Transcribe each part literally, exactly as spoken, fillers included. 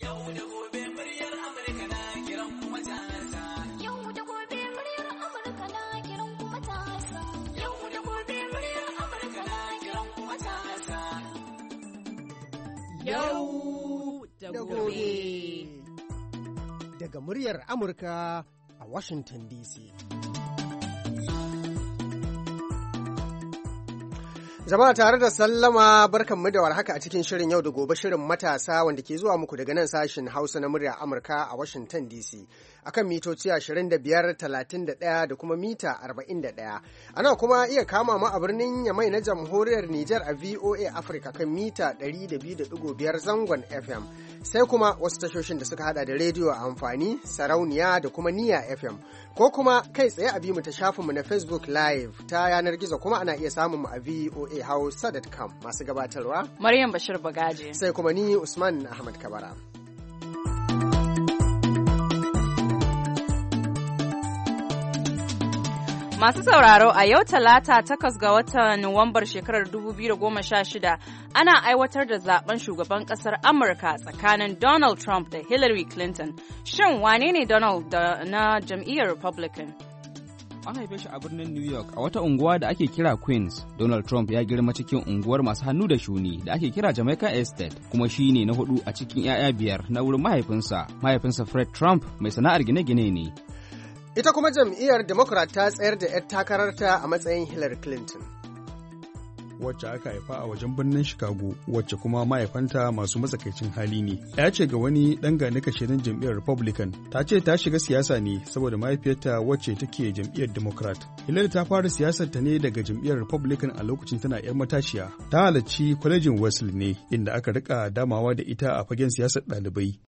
Yau da gobe muryar Amurka na kiran kuma matasa. Yau da gobe muryar Amurka na kiran kuma matasa. Yau da gobe muryar Amurka na kiran kuma matasa. Yau da gobe. Daga muryar Amurka a Washington D C. Jama'a tare da sallama barkanmu da warhaka a cikin shirin yau da gobe shirin matasa wanda ke zuwa muku daga nan sashin Hausa na muryar Amurka a Washington D C akan mitoci ashirin da biyar, talatin da ɗaya da kuma mita arba'in da ɗaya. Ana kuma iya kama mu a birnin Yamai na Jamhuriyar Nijar a V O A Africa kan mita ɗari da biyu da ɗigo biyar zangon F M. Sai kuma wasu tashoshin da suka hada da rediyo a amfani, sarauniya da kuma niya F M. Ko kuma kai tsaye a bi mu ta shafinmu na Facebook Live ta yanar gizo kuma ana iya samun mu a V O A hausa dot com. Masu gabatarwa Maryam Bashir Bagaje. Sai kuma ni Usman Ahmad Kabara. Masu sauraro a yau talata takwas ga watan Nuwambar shekarar dubu biyu da goma sha shida ana aiwatar da zaben shugaban kasar Amurka tsakanin Donald Trump da Hillary Clinton. Shin wane ne Donald da na jam'iyyar Republican? An haife shi a birnin New York a wata unguwa da ake kira Queens. Donald Trump ya girma cikin unguwar masu hannu da shuni da ake kira Jamaica Estate, kuma shi ne na hudu a cikin 'ya'ya biyar na wurin mahaifinsa. Mahaifinsa Fred Trump mai sana'ar gine-gine ne. Ita kuma jam'iyyar Democrat ta tsayar da 'yar takararta a matsayin Hillary Clinton, wacce aka haifa a wajen birnin Chicago, wacce kuma mahaifanta masu matsakaicin hali ne. Ya ce ga wani ɗan gane kashirin jam'iyyar Republican, ta ce ta shiga siyasa ne saboda mahaifiyarta wacce take jam'iyyar Democrat. Hillary ta fara siyasar ta ne daga jam'iyyar Republican a lokacin tana 'yar matashiya. Ta halarci kwalejin Wesley ne, inda aka rika damawa da ita a fagen siyasar ɗalibai.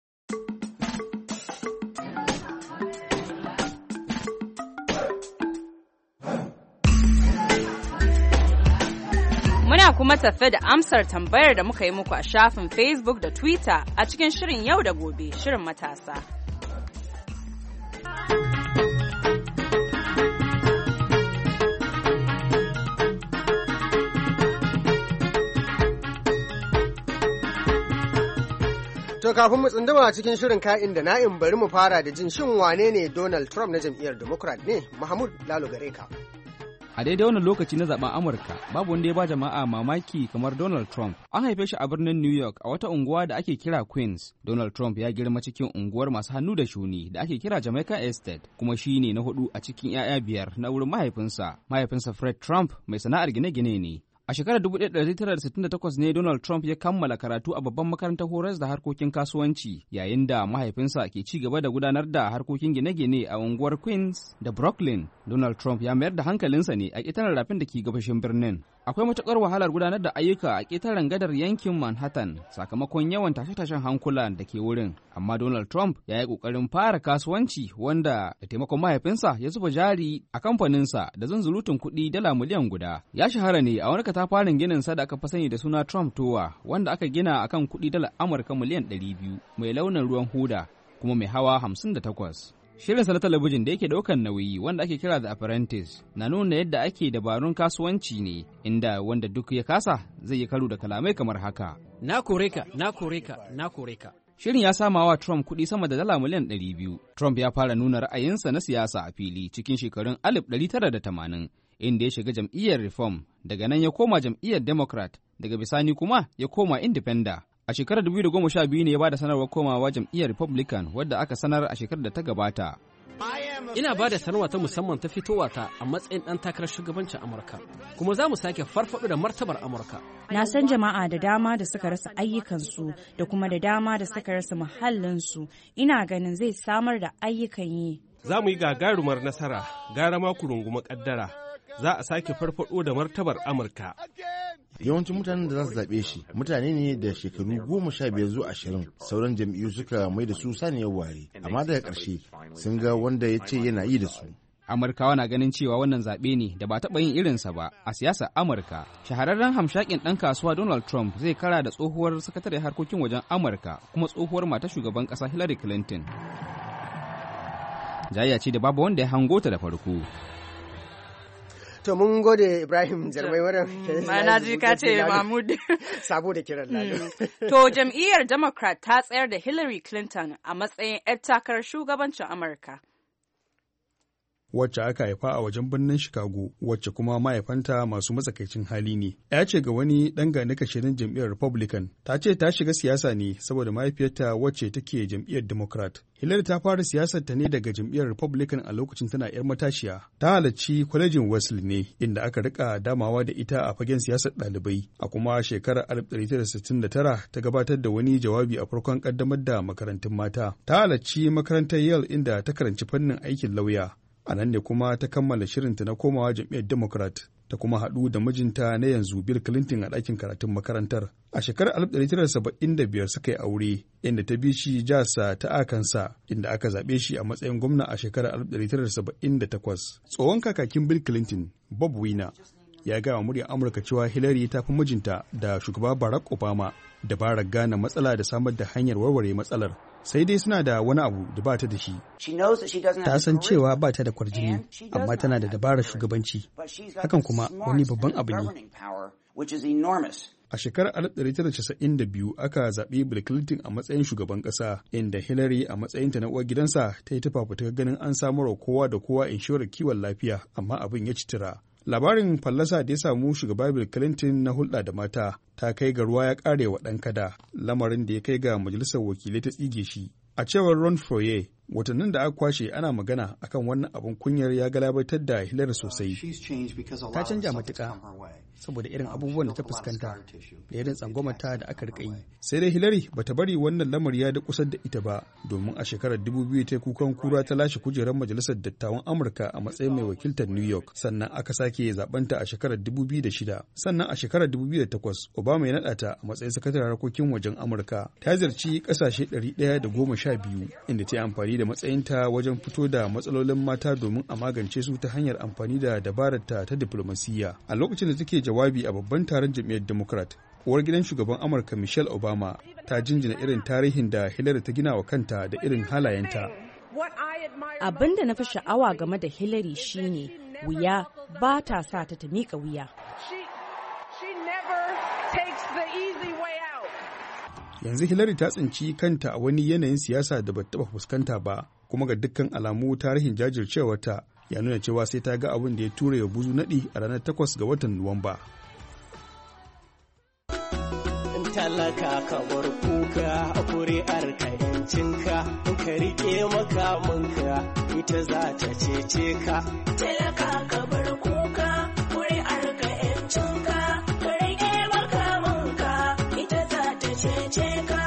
Muna kuma tafe da amsar tambayar da muka yi muku a shafin Facebook da Twitter a cikin shirin yau da gobe, shirin matasa. To kafin mu tsunduma cikin shirin ka'in da na'in bari mu fara da jin shin wane ne Donald Trump na jam'iyyar Democrat ne? Mahmud Lalo gare ka. A daidai wannan lokaci na zaben Amurka, babu wanda ya ba jama'a mamaki kamar Donald Trump. An haife shi a birnin New York a wata unguwa da ake kira Queens. Donald Trump ya girma cikin unguwar masu hannu da shuni da ake kira Jamaica Estate, kuma shi ne na hudu a cikin 'ya'ya biyar na wurin mahaifinsa. Mahaifinsa Fred Trump mai sana'ar gine-gine ne. A shekarar dubu ɗaya da ɗari tara da sittin da takwas ne Donald Trump ya kammala karatu a babban makarantar horas da harkokin kasuwanci, yayin da mahaifinsa ke ci gaba da gudanar da harkokin gine-gine a unguwar Queens da Brooklyn. Donald Trump ya mayar da hankalinsa ne a ƙetaren rafin da ke gabashin birnin. Akwai matuƙar wahalar gudanar da ayyuka a ƙetaren gadar yankin Manhattan sakamakon yawan tashe-tashen hankula da ke wurin. Amma Donald Trump ya yi ƙoƙarin fara kasuwanci wanda da taimakon mahaifinsa ya zuba jari a kamfaninsa da zunzurutun kuɗi dala miliyan guda. Ya shahara ne a wani katafaren ginin sa da aka fi sani da suna Trump Tower, wanda aka gina akan kuɗi dala Amurka miliyan ɗari biyu, mai launin ruwan hoda kuma mai hawa hamsin da takwas. Shirinsa na talabijin da yake daukan nauyi wanda ake kira The Apprentice na nuna yadda ake dabarun kasuwanci ne, inda wanda duk ya kasa zai yi karo da kalamai kamar haka. Na kore ka, na kore ka, na kore ka. Shirin ya sama wa Trump kuɗi sama da dala miliyan ɗari biyu. Trump ya fara nuna ra'ayinsa na siyasa a fili cikin shekarun alif ɗari tara da tamanin, inda ya shiga jam'iyyar Reform, daga nan ya koma jam'iyyar Democrat, daga bisani kuma ya koma Independent. A shekarar dubu biyu da goma sha biyu ne ya ba da sanarwar komawa jam'iyyar Republican, wadda aka sanar a shekarar da ta gabata. Ina ba da sanarwa ta musamman ta fitowa ta a matsayin ɗan takarar shugabancin Amurka, kuma za mu sake farfaɗo da martabar Amurka. Na san jama'a da dama da suka rasa ayyukansu da kuma da dama da suka rasa muhallinsu. Ina ganin zai samar da ayyukan yi. Za mu yi gagarumar nasara, gara ma ku rungumi ƙaddara. Za a sake farfaɗo da martabar Amurka. Yawancin mutanen da za su zaɓe shi mutane ne da shekaru goma sha biyar zuwa ashirin. Sauran jam'iyyu suka mai da su saniyar ware, amma daga ƙarshe sun ga wanda ya ce yana yi da su. Amurkawa na ganin cewa wannan zaɓe ne da ba taɓa yin irinsa ba a siyasar Amurka. Shahararren hamshakin ɗan kasuwa Donald Trump zai kara da tsohuwar sakatare harkokin wajen Amurka kuma tsohuwar matar shugaban ƙasa Hillary Clinton. Jayya ce da babu wanda ya hango ta da farko. To mun gode Ibrahim Jarmai wannan. Na ji ka ce Mahmud. Sabo da kiran Lalo. To jam'iyyar Democrat ta tsayar da Hillary Clinton a matsayin 'yar takarar shugabancin Amurka. Wacce aka haifa a wajen birnin Chicago, wacce kuma mahaifanta masu matsakaicin hali ne. Ya ce ga wani ɗan gane kashirin jam'iyyar Republican, ta ce ta shiga siyasa ne saboda mahaifiyarta wacce take jam'iyyar Democrat. Hillary ta fara siyasar ta ne daga jam'iyyar Republican a lokacin tana 'yar matashiya. Ta halarci kwalejin Wesley ne inda aka rika damawa da ita a fagen siyasar ɗalibai. A kuma shekarar alif ɗari tara da sittin da tara ta gabatar da wani jawabi a farkon ƙaddamar da makarantun mata. Ta halarci makarantar Yale inda ta karanci fannin aikin lauya. A nan ne kuma ta kammala shirinta na komawa jam'iyyar Democrat, ta kuma haɗu da mijinta na yanzu Bill Clinton a ɗakin karatun makarantar. A shekarar alif ɗari tara da saba'in da biyar suka yi aure, inda ta bi shi jasa ta Akansa, inda aka zaɓe shi a matsayin gwamna a shekarar alif ɗari tara da saba'in da takwas. Tsohon kakakin Bill Clinton, Bob Wiener, ya gaya wa muryar Amurka cewa Hillary ta fi mijinta da shugaba Barack Obama dabarar gane matsala da samar da hanyar warware matsalar. Sai dai suna da wani abu da ba ta da shi. Ta san cewa ba ta da kwarjini, amma tana da dabarar shugabanci. Hakan kuma wani babban abu ne. A shekarar alif ɗari tara da casa'in da biyu aka zaɓi Bill Clinton a matsayin shugaban ƙasa, inda Hillary a matsayinta na uwar gidansa ta yi ta fafutuka ganin an samarwa kowa da kowa inshorar kiwon lafiya, amma abin ya ci tura. Labarin fallasa da ya samu shugaba Bill Clinton na hulɗa da mata ta kai ga ruwa ya ƙare wa ɗan kada, lamarin da ya kai ga majalisar wakilai ta tsige shi. A cewar Ron Foyer, watannin da aka kwashe ana magana akan wannan abin kunyar ya galabaitar da Hillary sosai. Ta canja matuƙa saboda irin abubuwan da ta fuskanta da irin tsangwamata da aka rika yi. Sai dai Hillary bata bari wannan lamari ya da kusar da ita ba, domin a shekarar dubu biyu ta kukan kura ta lashe kujerar majalisar dattawan Amurka a matsayin mai wakiltar New York. Sannan aka sake zabanta a shekarar dubu biyu da shida. Sannan a shekarar dubu biyu da takwas Obama ya naɗa ta a matsayin sakataren harkokin wajen Amurka. Ta ziyarci ƙasashe ɗari ɗaya da goma sha biyu inda ta yi amfani da matsayinta wajen fito da matsalolin mata domin a magance su ta hanyar amfani da dabararta ta diflomasiyya. A lokacin da take jawabi a babban taron jam'iyyar Democrat, uwar gidan shugaban Amurka Michelle Obama ta jinjina irin tarihin da Hillary ta gina wa kanta da irin halayenta. Abin da na fi sha'awa game da Hillary shine wuya ba ta sa ta ta miƙa wuya. Yanzu Hillary ta tsinci kanta a wani yanayin siyasa da bata taɓa fuskanta ba, kuma ga dukkan alamu tarihin jajircewarta ya nuna cewa sai ta ga abin da ya ture ya buzu naɗi a ranar takwas ga watan Nuwamba. Talaka ka bar kuka a kuri'ar ka yancinka, in ka riƙe makamanka ita za ta cece ka. Talaka ka bar kuka kuri'ar ka yancinka, ka riƙe makamanka ita za ta cece ka.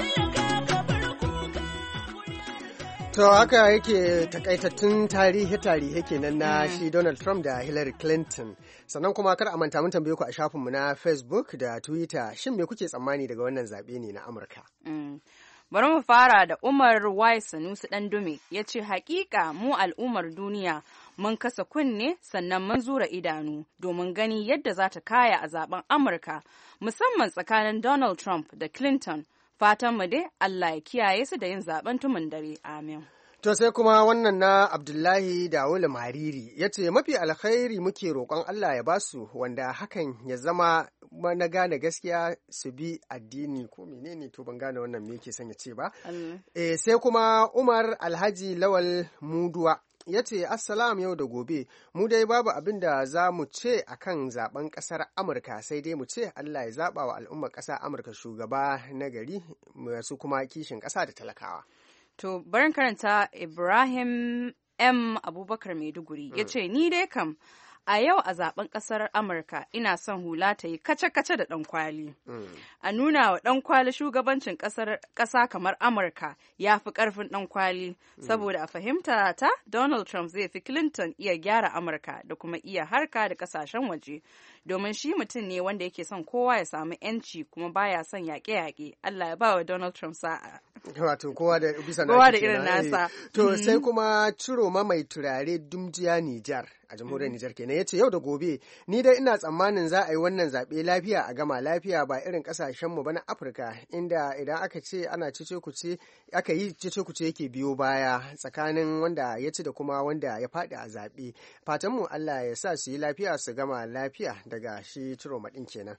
To haka yake takaitattun tarihe-tarihe kenan na shi Donald Trump da Hillary Clinton. Sannan kuma kar a manta mun tambaye ku a shafinmu na Facebook da Twitter, shin me kuke tsammani daga wannan zaɓe ne na Amurka? Mm. Bari mu fara da Umar Y. Sanusi Ɗandume ya ce hakika mu al'ummar duniya mun kasa kunne sannan mun zura idanu domin gani yadda za ta kaya a zaben Amurka musamman tsakanin Donald Trump da Clinton. Fatan mu dai Allah ya kiyaye su da yin zaben tumun dare. Amin. To sai kuma wannan na Abdullahi Dawulu Mariri ya ce mafi alkhairi muke roƙon Allah ya basu wanda hakan ya zama na gane gaskiya su bi addini ko menene to ban gane wannan me yake son ya ce ba. Eh, sai kuma Umar Alhaji Lawal Muduwa ya ce assalam yau da gobe mu dai babu abin da za mu ce a kan zaben ƙasar Amurka sai dai mu ce Allah ya zaɓa wa al'ummar ƙasar Amurka shugaba na gari masu kuma kishin ƙasa da talakawa. To barin karanta Ibrahim M. Abubakar Maiduguri ya ce ni dai kam a yau a zaben kasar Amurka ina son hula ta yi kace-kace da ɗan kwali. Mm. A nuna wa ɗan kwali shugabancin ƙasa kamar Amurka ya fi ƙarfin ɗan kwali, mm. saboda a fahimta ta Donald Trump zai fi Clinton iya gyara Amurka da kuma iya harka da ƙasashen waje. Domin shi mutum ne wanda yake son kowa ya samu ‘yanci kuma baya son yaƙe-yaƙe. Allah ya ba wa Donald Trump sa'a. Wato kowa da bisa kowa da irin nasa. To sai kuma Ciroma mai turare Dumjiya Nijar. a jamhuriyar Nijar kenan ya ce yau da gobe ni dai ina tsammanin za a yi wannan zaɓe lafiya a gama lafiya ba irin ƙasashenmu ba na Afirka inda idan aka ce ana cece kuce aka yi cece kuce yake biyo baya tsakanin wanda ya ci da kuma wanda ya faɗi a zaɓe. Fatanmu Allah ya sa su yi lafiya su gama lafiya daga shi Ciroma ɗin kenan.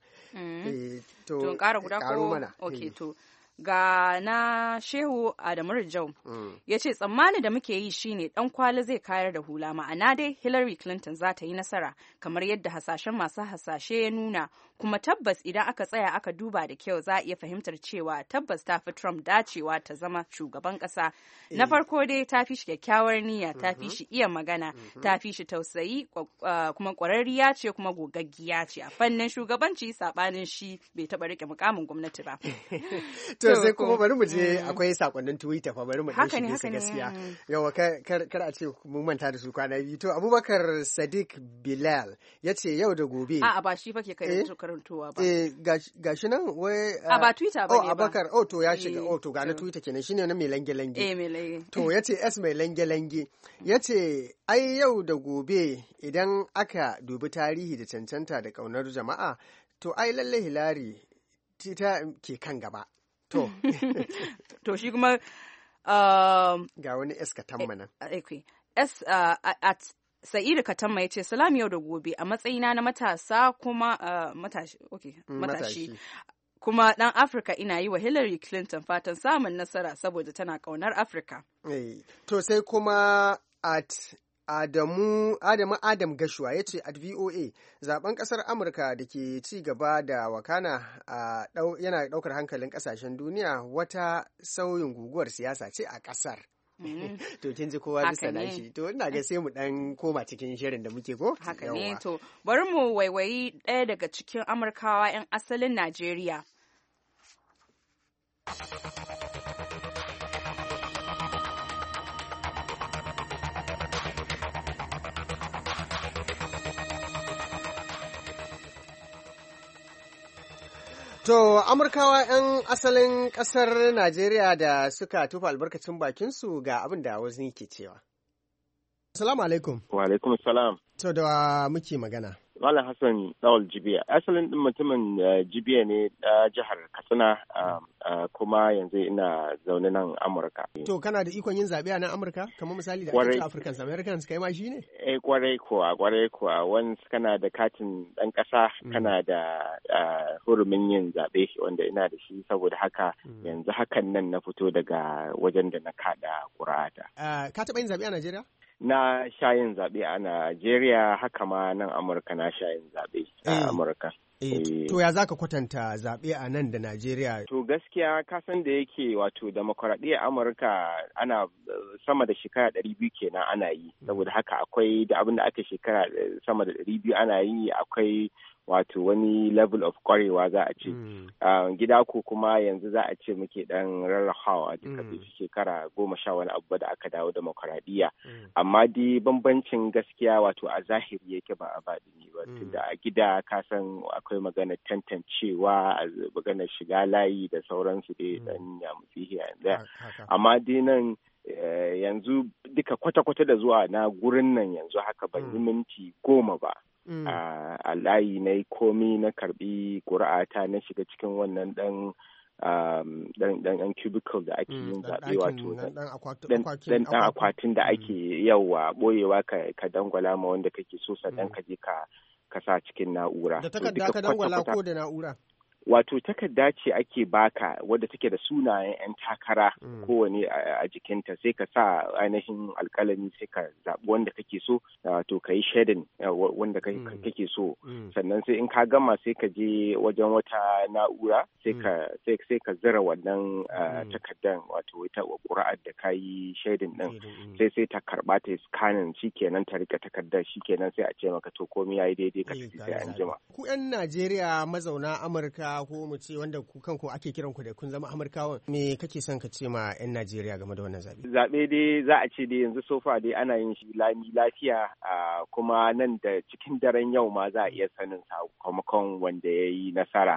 To ƙara guda ko mana. Okay to. Ga na Shehu Adamu Rijau mm. ya ce tsammani da muke yi shine dan kwali zai kayar da hula, ma'ana dai Hillary Clinton za ta yi nasara kamar yadda hasashen masu hasashe ya nuna, kuma tabbas idan aka tsaya aka duba da kyau za a iya fahimtar cewa tabbas ta fi Trump dacewa ta zama shugaban kasa. E. Na farko dai ta fi shi kyakkyawar niyya, ta fi shi iya magana, mm-hmm. ta fi shi tausayi, uh, kuma ƙwararriya ce kuma gogaggiya ce a fannin shugabanci, sabanin shi bai taɓa rike mukamin gwamnati ba. To sai kuma bari mu je akwai sakonnin Twitter fa bari mu dan shige su gaskiya. Yawa kar a ce mu manta da su kwana biyu. To Abubakar Sadiq Bilal yace yau da gobe. A'a ba shi fa ke kai su karantowa ba. Eh gashi nan wai a ba Twitter ba ne ba. Oh Abubakar oh to ya shiga oh to ga na Twitter kenan shine na mai lange lange. Eh mai lange. To yace S mai lange lange yace ai yau da gobe idan aka dubi tarihi da cancanta da kaunar jama'a to ai lalle Hillary ta ke kan gaba. To, to shi kuma um, ga wani S Katamma nan. Okay. S uh, at Sa'idu Katamma ya ce salam yau da gobe a matsayina na matasa kuma uh, matashi, okay, matashi. matashi. Kuma ɗan Afirka ina yi wa Hillary Clinton fatan samun nasara saboda tana ƙaunar Afirka. Hey. To sai kuma at Adamu Adamu Adam Gashuwa ya ce at V O A zaben kasar Amurka da ke ci gaba da wakana a yana daukar hankalin kasashen duniya, wata sauyin guguwar siyasa ce a kasar. Mm-hmm. To kin ji kowa bisa nashi. To ina ga sai mu dan koma cikin shirin da muke ko? Haka ne. To bari mu waiwayi ɗaya daga cikin Amurkawa 'yan asalin Najeriya. To, Amurkawa 'yan asalin ƙasar Najeriya da suka tufa albarkacin bakinsu ga abin da wasu ke cewa. Assalamu alaikum. Wa alaikum salam. To, da muke magana. Malam Hassan Dawal Jibiya. Asalin ɗin mutumin Jibiya ne a jihar Katsina, kuma yanzu ina zaune nan Amurka. To, kana da ikon yin zaɓe a nan Amurka? Kamar misali da ake Africans Americans kai ma shi ne? Eh, kwarai kuwa, kwarai kuwa. Wani kana da katin ɗan ƙasa, kana da hurumin yin zaɓe wanda ina da shi, saboda haka yanzu hakan nan na fito daga wajen da na kaɗa ƙura'ata. Ka taɓa yin zaɓe a Najeriya? Na sha yin zaɓe a Najeriya, haka ma nan Amurka na sha yin zaɓe a Amurka. To ya za ka kwatanta zaɓe a nan da Najeriya? To gaskiya ka san da yake wato demokuraɗiyyar Amurka ana sama da shekara ɗari biyu kenan ana yi. Saboda haka akwai da abin da aka shekara sama da ɗari biyu ana yi, akwai wato wani level of kwarewa za a ce. Mm. Uh, gida ko kuma yanzu za a ce muke dan rarrahawa duka mm. shekara goma sha wani abu da aka dawo demokuraɗiyya. Mm. Amma dai bambancin gaskiya wato a zahiri yake ba a baɗini ba. Mm. Tunda a gida ka san akwai maganar tantancewa, maganar shiga layi da sauransu dai mm. dan yamutsihi yanzu. Amma dai nan uh, yanzu duka kwata-kwata da zuwa na gurin nan yanzu haka ban yi mm. minti goma ba. Mm. Uh, a layi na yi komi na karbi ƙura'ata na shiga cikin wannan dan dan cubicle da ake yin zaɓe, wato dan akwatin da ake yawa ɓoyewa ka dangwala ma wanda kake so sannan ka je ka sa cikin na'ura. Da takarda ka dangwala ko da na'ura? Wato takarda ce ake baka wadda take da sunayen 'yan takara mm. kowane a jikinta, sai ka sa ainihin alkalami sai ka zaɓi wanda kake so, wato ka yi shaidan wanda mm. kake so mm. sannan sai in ka gama sai ka je wajen wata na'ura sai ka sai sai ka zira wannan uh, mm. takardan wato ita ƙura'ar da ka yi shaidan din mm. sai sai ta karɓa ta scanning shikenan ta rika takardar shikenan sai a ce maka to komai yayi daidai ka tafi sai an jima. Ku 'yan Najeriya mazauna Amurka Amurka ko mu ce wanda ku kanku ake kiran ku da kun zama Amurkawan, me kake son ka ce ma 'yan Najeriya game da wannan zaɓe? Zaɓe dai za a ce dai yanzu sofa dai ana yin shi lami lafiya, kuma nan da cikin daren yau ma za a iya sanin sakamakon wanda ya yi nasara.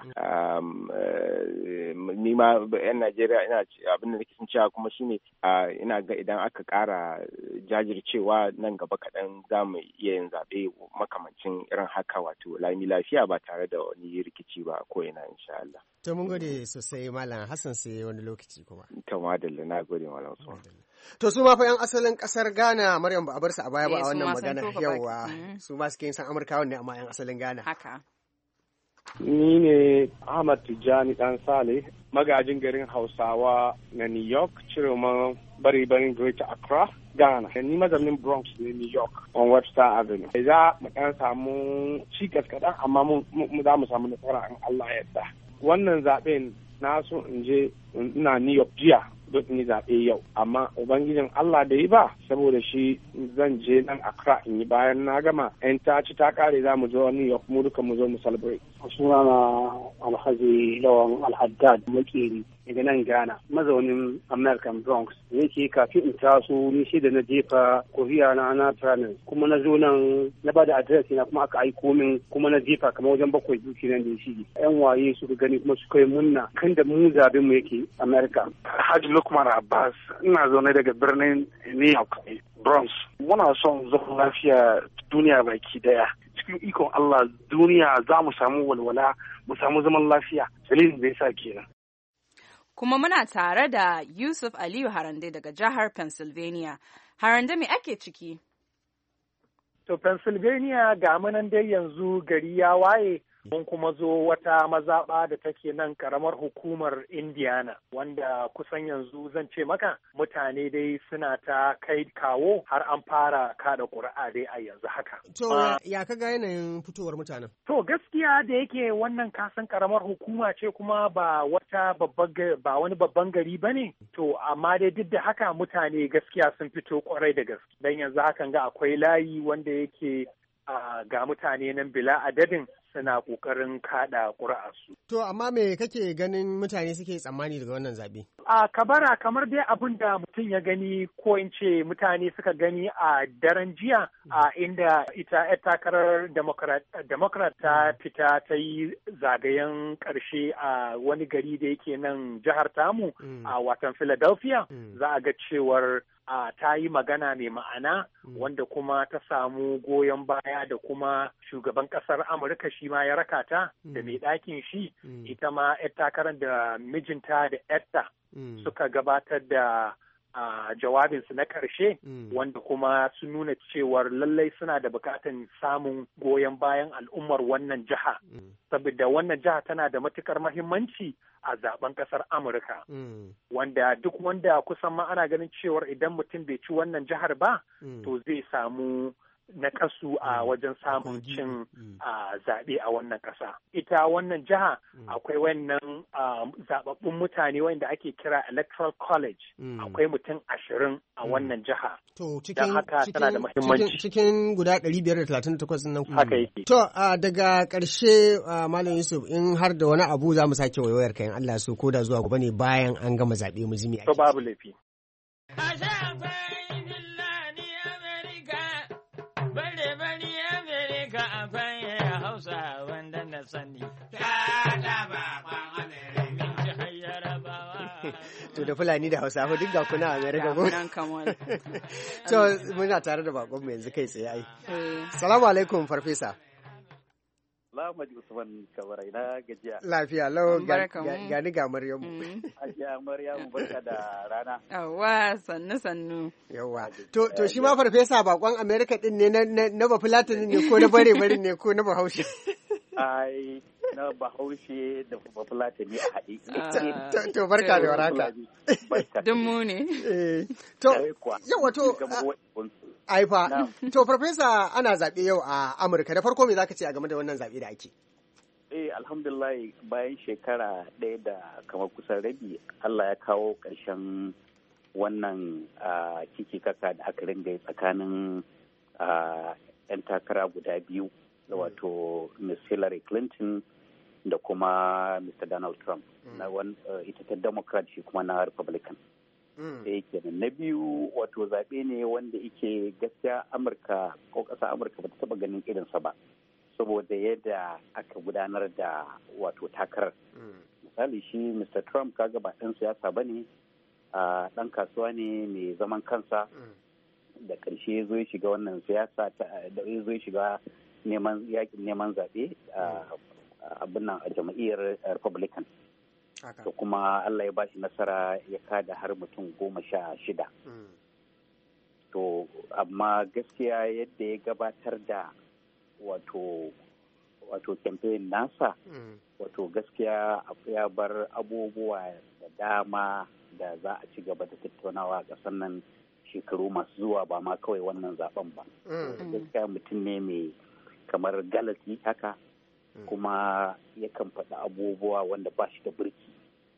Ni ma 'yan Najeriya ina abin da nake son cewa kuma shine ina ga idan aka ƙara jajircewa nan gaba kaɗan za mu iya yin zaɓe makamancin irin haka, wato lami lafiya ba tare da wani rikici ba ko ina insha Allah. To mun gode sosai Malam Hassan, sai wani lokaci kuma. To madalla, na gode Malam Usman. To su ma fa 'yan asalin kasar Ghana, Maryam ba a bar su a baya ba a wannan magana. Yawwa su ma suke yin san Amurkawan ne amma 'yan asalin Ghana. Haka. Ni ne Ahmad Tijjani Dan Sale, magajin garin Hausawa na New York, Ciroma bari-barin Greater Accra, Ghana. Ni mazaunin Bronx ne, New York, on Webster Avenue. Za mu ɗan samu cikas kaɗan, amma mu za mu samu nasara in Allah ya yarda. Wannan zaɓen na so in je ina New York jiya don in yi zaɓe yau, amma ubangijin Allah da yi ba, saboda shi zan je nan Accra in yi, bayan na gama yan ta ci ta kare za mu zo New York mu duka mu zo mu celebrate. Sunana Alhaji Lawan Alhaddad Makeri daga nan Ghana, mazaunin American Bronx. Yake kafin in taso ni shi da na jefa Korea na na Travis, kuma na zo nan na bada address na kuma aka aiko min, kuma na jefa kamar wajen bakwai duki nan da shi. Yan waye suka gani kuma suka yi munna kan da mu zaben mu yake America. Haji Lukman Abbas, ina zaune daga birnin New York, Bronx. Muna son zaman lafiya duniya baki daya. Cikin ikon Allah duniya za mu samu walwala, mu samu zaman lafiya. Dalilin da yasa kenan. Kuma muna tare da Yusuf Aliyu Harande daga jihar Pennsylvania. Harande, me ake ciki? To Pennsylvania ga munan dai yanzu gari ya waye. Mun kuma zo wata mazaɓa da take nan ƙaramar hukumar Indiana, wanda kusan yanzu zan ce maka mutane dai suna ta kai kawo har an fara kada ƙuri'a dai a yanzu haka. To ya ka ga yanayin fitowar mutanen? To gaskiya da yake wannan kasan ƙaramar hukuma ce kuma ba wata babban ba wani babban gari bane. To amma dai duk da haka mutane gaskiya sun fito ƙwarai da gaske. Dan yanzu hakan ga akwai layi wanda yake Uh, ga mutane nan bila adadin suna ƙoƙarin kaɗa ƙuri'arsu. To, amma me kake ganin mutane suke tsammani daga wannan zaɓe? A uh, kabara kamar dai abin da mutum ya gani, ko in ce mutane suka gani a daren jiya, a uh, inda ita 'yar takarar Democrat, Democrat ta fita ta yi zagayen ƙarshe a uh, wani gari da yake nan jihar tamu a mm. uh, watan Philadelphia, mm. za a ga cewar Uh, ta yi magana mai ma'ana mm. wanda kuma ta samu goyon baya da kuma shugaban ƙasar Amurka shi ma ya raka ta mm. da mai ɗakin shi mm. ita ma 'yar takarar da mijinta da 'yarta mm. suka gabatar da uh, jawabinsu na ƙarshe mm. wanda kuma sun nuna cewar lallai suna da buƙatan samun goyon bayan al'ummar wannan jiha mm. saboda wannan jiha tana da matuƙar mahimmanci a zaben kasar Amurka. Mm. Wanda duk wanda kusan ma ana ganin cewar idan mutum bai ci wannan jihar ba, mm. to zai samu nakasu a mm. wajen samun cin mm. uh, zaɓe a wannan ƙasa. Ita wannan jiha mm. akwai wannan uh, zaɓaɓɓun mutane wanda ake kira Electoral College. Mm. Akwai mutum ashirin a mm. wannan jiha. To cikin, haka tana da muhimmanci. Cikin guda ɗari biyar da talatin da takwas nan kuma. Haka yake. To uh, daga ƙarshe uh, Malam Yusuf, in har da wani abu za mu sake wayewar kayan Allah so ko da zuwa gobe ne bayan an gama zaɓe mu ji me ake. To babu laifi. To da Fulani da Hausa duk ga kuna a America ko? To muna tare da bakon mu yanzu kai tsaye ai. Assalamu alaikum farfesa. Lamadi Usman Kabarai na gajiya. Lafiya lau ga ni ga Maryamu. Hajiya Maryamu barka da rana. Yawwa sannu sannu. Yawwa. To to shi ma farfesa bakon America din ne na na ba Fulani ne ko na bare bare ne ko na Bahaushe? Ai na Bahaushe da Bafulatani a haɗe. To barka da warhaka. Dun mu ne. To yawa to aifa. To farfesa ana zaɓe yau a Amurka, da farko me zaka ce a game da wannan zaɓe da ake? Eh alhamdulillah bayan shekara ɗaya da kamar kusan rabi Allah ya kawo ƙarshen wannan kiki kaka da aka ringa tsakanin 'yan takara guda biyu. Wato Miss Hillary Clinton da kuma Mister Donald Trump na ita ta Democrat shi kuma na Republican. Da yake na biyu wato zaɓe ne wanda yake gaskiya Amurka ko ƙasa Amurka ba ta taɓa ganin irinsa ba saboda yadda aka gudanar da wato takarar. Misali shi Mister Trump kaga ba ɗan siyasa ba ne, ɗan kasuwa ne mai zaman kansa da ƙarshe ya zo ya shiga wannan siyasa da ya zo ya shiga neman yakin neman zaɓe abin nan a jam'iyyar Republican. To kuma Allah ya ba shi nasara ya kada har mutum goma sha shida. To amma gaskiya yadda ya gabatar da wato wato campaign nasa wato gaskiya ya bar abubuwa da dama da za a ci gaba da tattaunawa a ƙasar nan shekaru masu zuwa ba ma kawai wannan zaben ba. Gaskiya mutum ne mai kamar galati haka kuma yakan faɗi abubuwa wanda ba shi da birki.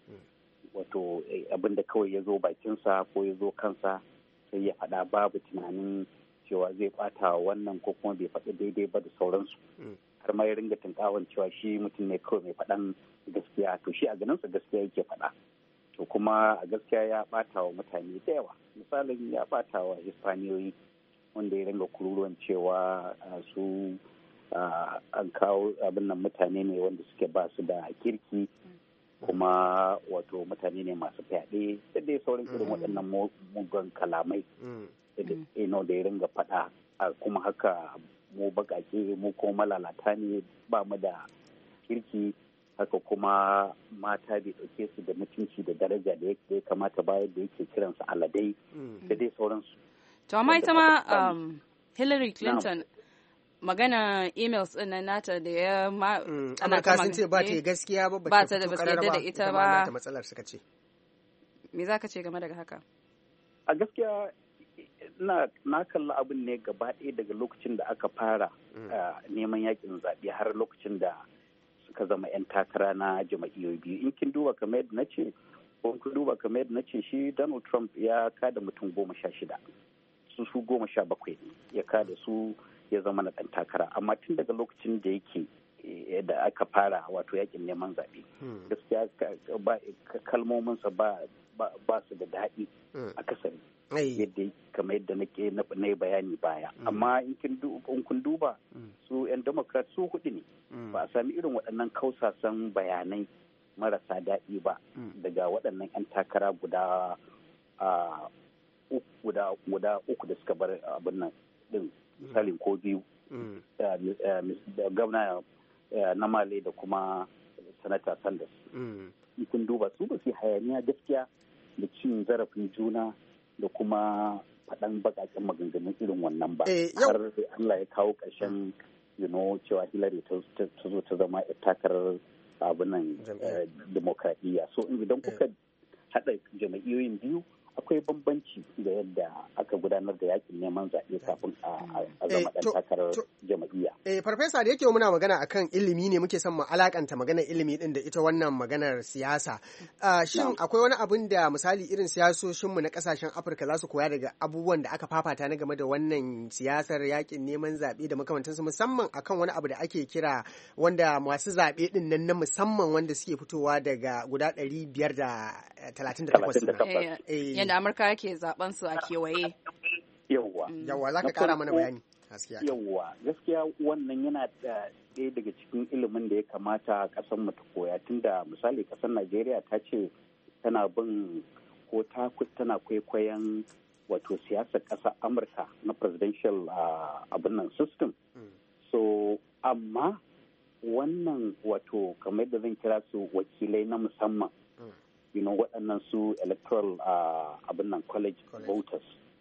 Wato abin da kawai ya zo bakinsa ko ya zo kansa sai ya faɗa babu tunanin cewa zai ɓata wannan ko kuma bai faɗi daidai ba da sauransu. Har ma ya ringa tunkawan cewa shi mutum ne kawai mai faɗan gaskiya, to shi a ganinsa gaskiya yake faɗa. To kuma a gaskiya ya ɓata wa mutane da yawa. Misalin ya ɓata wa Hispaniyoyi wanda ya ringa kururuwan cewa su an kawo abin nan mutane ne wanda suke ba su da kirki kuma wato mutane ne masu fyaɗe da dai sauran irin waɗannan mugan kalamai da ya ringa faɗa. Kuma haka mu baƙaƙe mu ko malalata ne ba mu da kirki, haka kuma mata bai ɗauke su da mutunci da daraja da ya kamata bayar da yake kiransu aladai da dai sauransu. To amma ita ma Hillary Clinton magana emails din nan nata da ya ma Amurka sun ce ba ta gaskiya ba ba ta da gaskiya da ita ba ta matsalar suka ce. Me za ka ce game daga haka? A gaskiya na na kalla abin ne gaba ɗaya daga lokacin da aka fara neman yakin zaɓe har lokacin da suka zama 'yan takara na jama'iyyoyi biyu. In kin duba kamar yadda na ce, ko kin duba kamar yadda na ce shi Donald Trump ya kada mutum goma sha shida. Su su goma sha bakwai ya kada su ya zama na ɗan takara. Amma tun daga lokacin da yake da aka fara wato yakin neman zaɓe. Gaskiya kalmominsa ba su da daɗi a kasari. Yadda kamar yadda nake na bayani baya. Amma in kun duba su 'yan Democrat su hudu ne. Ba a sami irin waɗannan kausasan bayanai marasa daɗi ba daga waɗannan 'yan takara guda guda guda uku da suka bar abin nan din misalin ko biyu da gwamna na Male da kuma Sanata Sanders. Kun duba su ba su hayaniya gaskiya da cin zarafin juna da kuma faɗan baƙaƙen maganganun irin wannan ba. Har Allah ya kawo ƙarshen you know, cewa Hillary ta zo ta zama takarar abinan demokradiyya. So idan kuka haɗa jama'iyyoyin biyu akwai bambanci da yadda aka gudanar da yakin neman zaɓe kafin a zama ɗan takarar jama'iyya. Eh, farfesa da yake muna magana akan ilimi ne muke son mu alakanta maganar ilimi din da ita wannan maganar siyasa. Shin akwai wani abin da misali irin siyasoshinmu na kasashen Afirka za su koya daga abubuwan da aka fafata na game da wannan siyasar yakin neman zaɓe da makamantansu musamman akan wani abu da ake kira wanda masu zaɓe din nan na musamman wanda suke fitowa daga guda ɗari biyar da talatin da takwas. Yadda Amurka yake zaben su a kewaye. Yawwa. Yawwa za ka kara mana bayani. Yawwa gaskiya wannan yana da ɗaya daga cikin ilimin da ya kamata ƙasar mu ta koya tunda misali ƙasar Najeriya ta ce tana bin ko ta tana kwaikwayon wato siyasar ƙasar Amurka na presidential abin nan system. So amma wannan wato kamar da zan kira su wakilai na musamman. You know, waɗannan su electoral abin nan college voters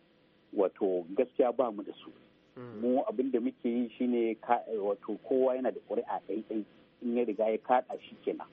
wato gaskiya ba mu da su. Mu abin da muke yi shine wato kowa yana da ƙuri'a ɗaiɗai in ya riga ya kaɗa shi kenan.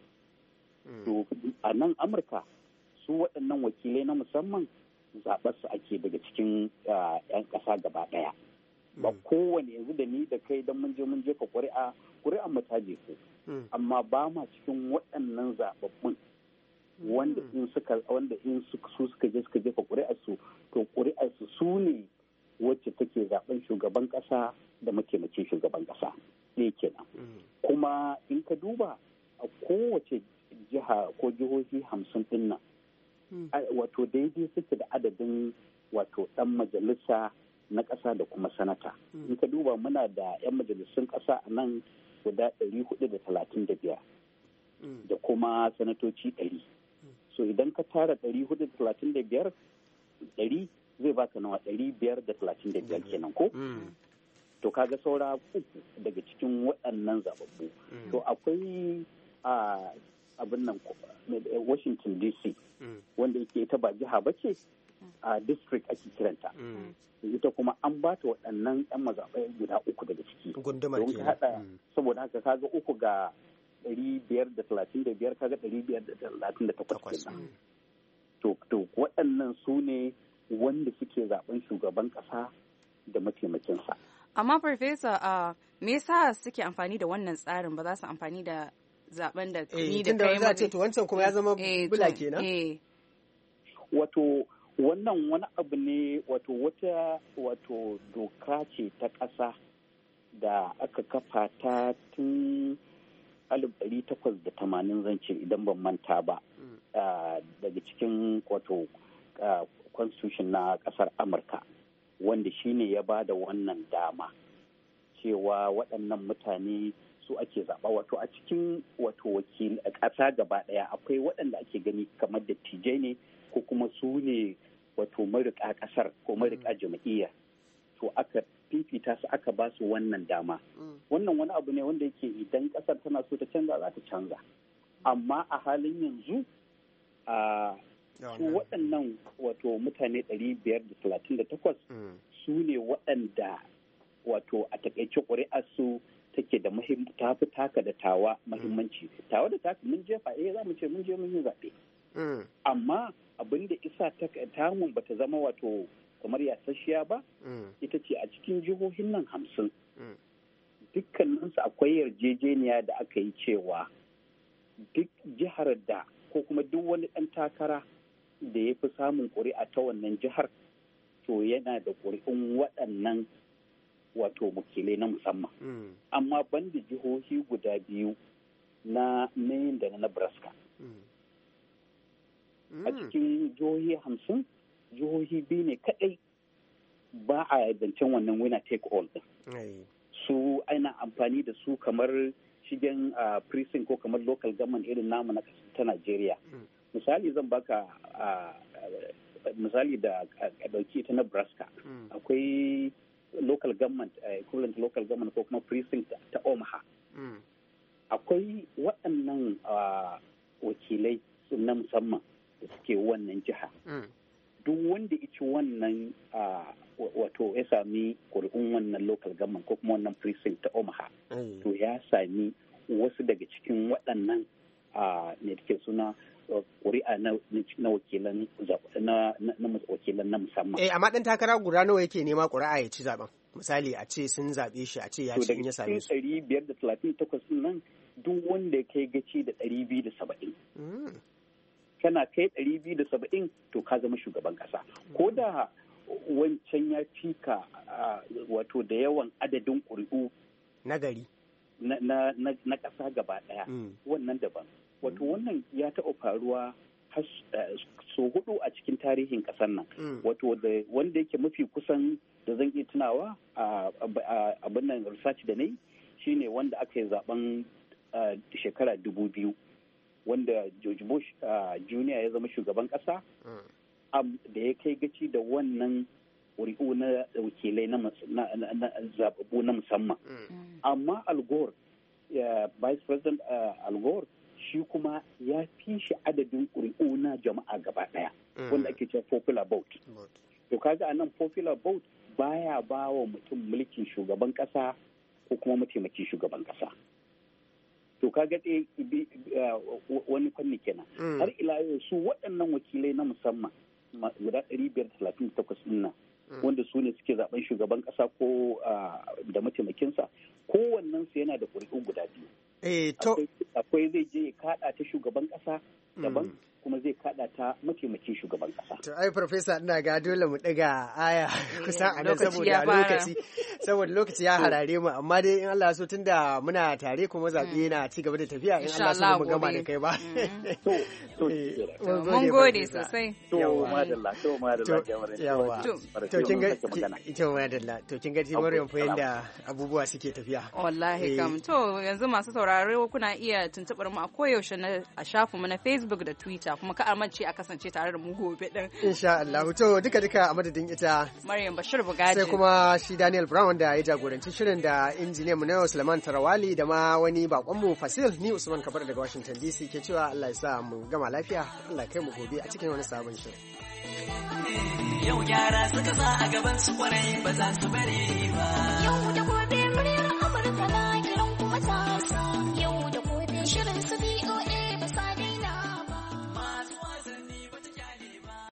To a nan Amurka su waɗannan wakilai na musamman zaɓar su ake daga cikin 'yan ƙasa gaba ɗaya. Ba kowane yanzu da ni da kai don mun je mun jefa ƙuri'a ƙuri'an mu ta jefu. Amma ba ma cikin waɗannan zaɓaɓɓun wanda in suka wanda in su suka je suka jefa ƙuri'ar su to ƙuri'ar su su ne wacce take zaben shugaban ƙasa da mataimakin shugaban ƙasa ne kenan. Kuma in ka duba a kowace jiha ko jihohi hamsin din nan wato daidai suke da adadin wato ɗan majalisa na ƙasa da kuma sanata. In ka duba muna da 'yan majalisun ƙasa a nan guda ɗari hudu da talatin da biyar da kuma sanatoci ɗari. So idan ka tara ɗari hudu da talatin da biyar ɗari zai baka nawa ɗari biyar da talatin da biyar kenan ko? To kaga saura uku daga cikin waɗannan zababbu. To akwai abin nan Washington D C wanda yake ita ba jiha ba ce a district ake kiranta. Ita kuma an ba ta waɗannan 'yan mazaɓai guda uku daga ciki. Gundumar ke. Saboda haka kaga uku ga ɗari biyar da talatin da biyar kaga ɗari biyar da talatin da takwas kenan. To waɗannan su ne wanda suke zaben shugaban ƙasa da mataimakinsa. Amma Farfesa, uh, me yasa suke amfani da wannan tsarin ba za su amfani da zaben da ni da kai za ce to wancan kuma ya zama bula kenan? Wato wannan wani abu ne wato wata wato doka ce ta ƙasa da aka kafa ta tun alif ɗari takwas da tamanin zance idan ban manta ba daga cikin wato constitution na ƙasar Amurka wanda shine ya ba da wannan dama cewa waɗannan mutane su ake zaɓa wato a cikin wato wakil a ƙasa gaba ɗaya akwai waɗanda ake gani kamar dattijai ne ko kuma su ne wato mariƙa ƙasar ko mariƙa jam'iyyar to aka fifita su aka ba su wannan dama wannan wani abu ne wanda yake idan ƙasar tana so ta canza za ta canza amma a halin yanzu a su waɗannan wato mutane ɗari biyar da talatin da takwas su ne waɗanda wato a takaice ƙuri'ar su take da ta fi taka da tawa muhimmanci tawa da taka mun jefa eh za mu ce mun je mun yi zaɓe amma abin da isa ta tamun bata zama wato kamar yasasshiya ba ita ce a cikin jihohin nan hamsin dukkaninsu akwai yarjejeniya da aka yi cewa duk jihar da ko kuma duk wani ɗan takara da ya fi samun ƙuri'a ta wannan jihar to yana da ƙuri'un waɗannan wato wakilai na musamman. Mm. Amma banda jihohi guda biyu na Maine da na Nebraska. Mm. Mm. A cikin jihohi hamsin, jihohi biyu ne kaɗai ba a zancen wannan winner take all ɗin. Mm. Su ana amfani da su kamar shigen uh, precinct ko kamar local government irin namu na ta Najeriya. Mm. Misali zan baka uh, uh, misali da a ɗauki ta Nebraska. Mm. Akwai local government uh, equivalent local government ko kuma precinct ta Omaha. Mm. Akwai waɗannan uh, wakilai na musamman da suke wannan jiha. Mm. Duk wanda ya ci wannan uh, wato ya sami ƙuri'un wannan local government ko kuma wannan precinct ta Omaha. Mm. To ya sami wasu daga cikin waɗannan uh, ne da ke suna ƙuri'a na wakilan na wakilan na musamman. Eh amma ɗan takara guda nawa yake nema ƙuri'a ya ci zaben? Misali a ce sun zaɓe shi a ce ya ci in ya same su. ɗari biyar da talatin da takwas nan duk wanda ya kai gaci da ɗari biyu da saba'in. Kana kai ɗari biyu da saba'in to ka zama shugaban ƙasa. Ko da wancan ya cika wato da yawan adadin ƙuri'u na gari na ƙasa gaba ɗaya wannan daban. Wato wannan ya taɓa faruwa so hudu a cikin tarihin ƙasar nan. Wato wanda yake mafi kusan da zan iya tunawa a abin nan research da na yi shine wanda aka yi zaben shekara dubu biyu wanda George Bush Junior ya zama shugaban ƙasa da ya kai gaci da wannan ƙuri'u na wakilai na zababu na musamman. Amma Al Gore, Vice President Al Gore, shi kuma ya fi shi adadin ƙuri'u na jama'a gaba ɗaya wanda ake cewa popular vote. To kaga anan popular vote baya ba wa mutum mulkin shugaban ƙasa ko kuma mataimakin shugaban ƙasa. To kaga ɗaya wani fanni kenan. Har ila yau su waɗannan wakilai na musamman guda ɗari biyar da talatin da takwas ɗin nan wanda su ne suke zaben shugaban ƙasa ko da mataimakinsa kowannen su yana da ƙuri'u guda biyu. Eh, to... akwai zai je ya kada ta shugaban kasa daban kuma zai kada ta mataimakin shugaban kasa. To ai Farfesa ina ga dole mu ɗaga aya kusan a nan saboda lokaci saboda lokaci ya harare mu amma dai in Allah so tunda muna tare kuma zaɓe yana ci gaba da tafiya in Allah so mu gama da kai ba. Mun gode sosai. To madalla to madalla yawa. To kin ga ita madalla to kin ga Maryam fa yanda abubuwa suke tafiya. Wallahi kam to yanzu masu sauraro kuna iya tuntuɓar mu a koyaushe a shafinmu na Facebook da Twitter kuma ka amince a kasance tare da mu gobe din. Insha Allah. To duka duka a madadin ita Maryam Bashir Bugaji. Sai kuma shi Daniel Brown wanda ya jagoranci shirin da injiniyan mu na Sulaiman Tarawali da ma wani bakon mu Fasil ni Usman Kabar daga Washington D C ke cewa Allah ya sa mu gama lafiya. Allah kai mu gobe a cikin wani sabon shirin. Yau gyara suka sa a gaban su kwarai ba za su bari ba. Yau da gobe muryar